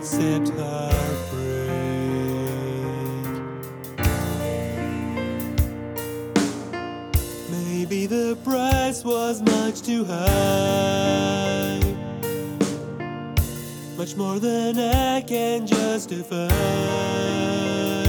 except heartbreak. Maybe the price was much too high, much more than I can justify.